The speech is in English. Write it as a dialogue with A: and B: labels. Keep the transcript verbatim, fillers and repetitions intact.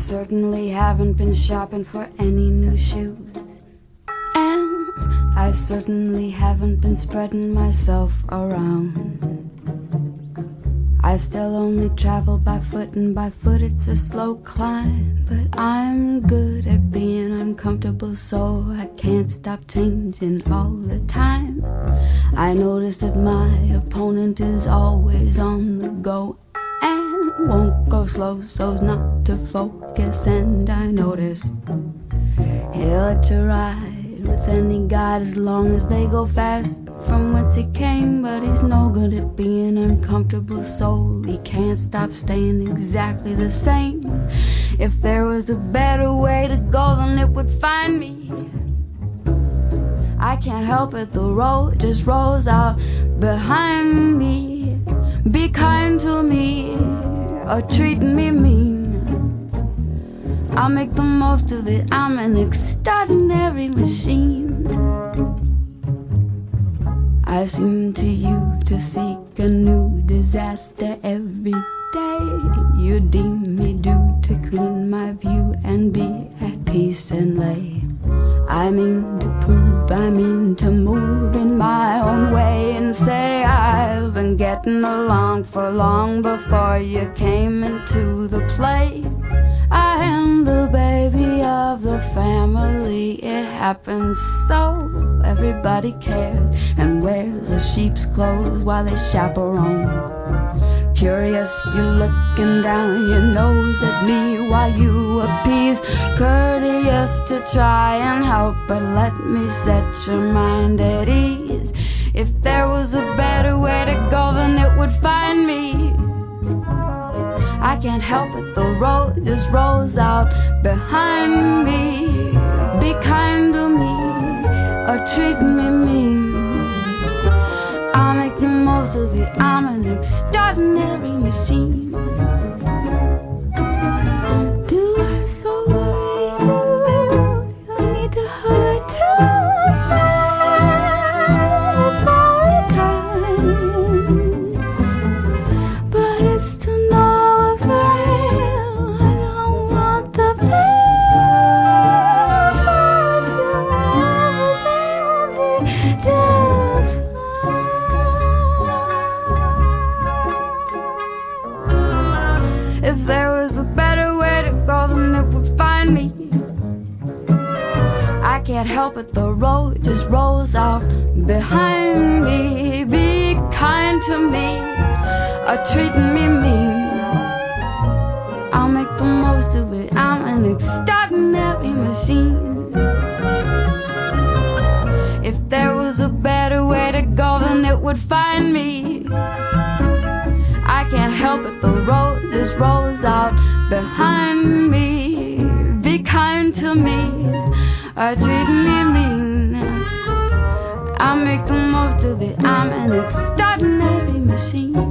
A: certainly haven't been shopping for any new shoes. And I certainly haven't been spreading myself around. I still only travel by foot, and by foot it's a slow climb. But I'm good at being uncomfortable, so I can't stop changing all the time. I notice that my opponent is always on the go and won't go slow so's not to focus. And I notice he'll let you ride with any guide as long as they go fast from whence he came. But he's no good at being uncomfortable, so he can't stop staying exactly the same. If there was a better way to go, then it would find me. I can't help it, the road just rolls out behind me. Be kind to me or treat me mean, I'll make the most of it. I'm an extraordinary machine. I seem to you to seek a new disaster every day. You deem me due to clean my view and be at peace and lay. I mean to prove, I mean to move in my own way and say I've been getting along for long before you came into the play. I am the baby of the family, it happens so. Everybody cares and wears the sheep's clothes while they chaperone. Curious, you're looking down your nose at me while you appease. Courteous to try and help, but let me set your mind at ease. If there was a better way to go, then it would find me. I can't help it, the road just rolls out behind me. Be kind to me or treat me mean, I'll make the most of it. I'm an extraordinary machine. Do I so worry you? You need to hurry to say it's very kind, but it's to no avail. I don't want the pain for it to everything will be just fine. If there was a better way to go, then it would find me. I can't help it, the road just rolls out behind me. Be kind to me or treat me mean, I'll make the most of it. I'm an extraordinary machine. If there was a better way to go, then it would find me. I can't help it, the road just rolls out behind me. Be kind to me or treat me mean, I'll make the most of it. I'm an extraordinary machine.